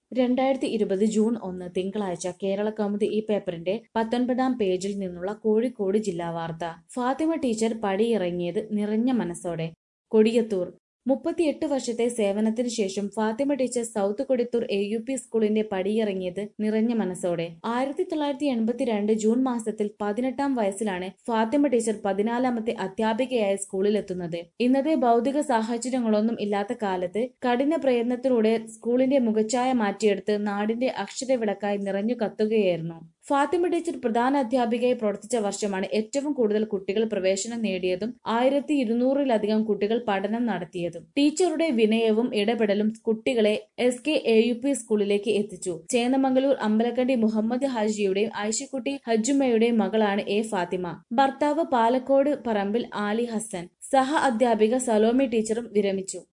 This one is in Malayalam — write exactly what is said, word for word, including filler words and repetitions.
രണ്ടായിരത്തി ഇരുപത് ജൂൺ ഒന്ന് തിങ്കളാഴ്ച കേരള കൗമുദി ഈ പേപ്പറിന്റെ പത്തൊൻപതാം പേജിൽ നിന്നുള്ള കോഴിക്കോട് ജില്ലാ വാർത്ത. ഫാത്തിമ ടീച്ചർ പടിയിറങ്ങിയത് നിറഞ്ഞ മനസ്സോടെ. കൊടിയത്തൂർ. മുപ്പത്തിയെട്ട് വർഷത്തെ സേവനത്തിന് ശേഷം Fathima teacher south Kodiyathur A U P സ്കൂളിന്റെ പടിയിറങ്ങിയത് നിറഞ്ഞ മനസ്സോടെ. ആയിരത്തി തൊള്ളായിരത്തി എൺപത്തിരണ്ട് ജൂൺ മാസത്തിൽ പതിനെട്ടാം വയസ്സിലാണ് ഫാത്തിമ ടീച്ചർ പതിനാലാമത്തെ അധ്യാപികയായി സ്കൂളിലെത്തുന്നത്. ഇന്നത്തെ ഭൗതിക സാഹചര്യങ്ങളൊന്നും ഇല്ലാത്ത കാലത്ത് കഠിന പ്രയത്നത്തിലൂടെ സ്കൂളിന്റെ മുഖച്ഛായ മാറ്റിയെടുത്ത് നാടിന്റെ അക്ഷരവിളക്കായി നിറഞ്ഞു കത്തുകയായിരുന്നു. ഫാത്തിമ ടീച്ചർ പ്രധാന അധ്യാപികയായി പ്രവർത്തിച്ച വർഷമാണ് ഏറ്റവും കൂടുതൽ കുട്ടികൾ പ്രവേശനം നേടിയതും ആയിരത്തി ഇരുന്നൂറിലധികം കുട്ടികൾ പഠനം നടത്തിയതും. ടീച്ചറുടെ വിനയവും ഇടപെടലും കുട്ടികളെ S K A U P സ്കൂളിലേക്ക് എത്തിച്ചു. ചേന്നമംഗലൂർ അമ്പലക്കണ്ടി മുഹമ്മദ് ഹാജിയുടെയും ഐഷക്കുട്ടി ഹജ്ജുമ്മയുടെയും മകളാണ് എ ഫാത്തിമ. ഭർത്താവ് പാലക്കോട് പറമ്പിൽ ആലി ഹസൻ. സഹ അധ്യാപിക സലോമി ടീച്ചറും വിരമിച്ചു.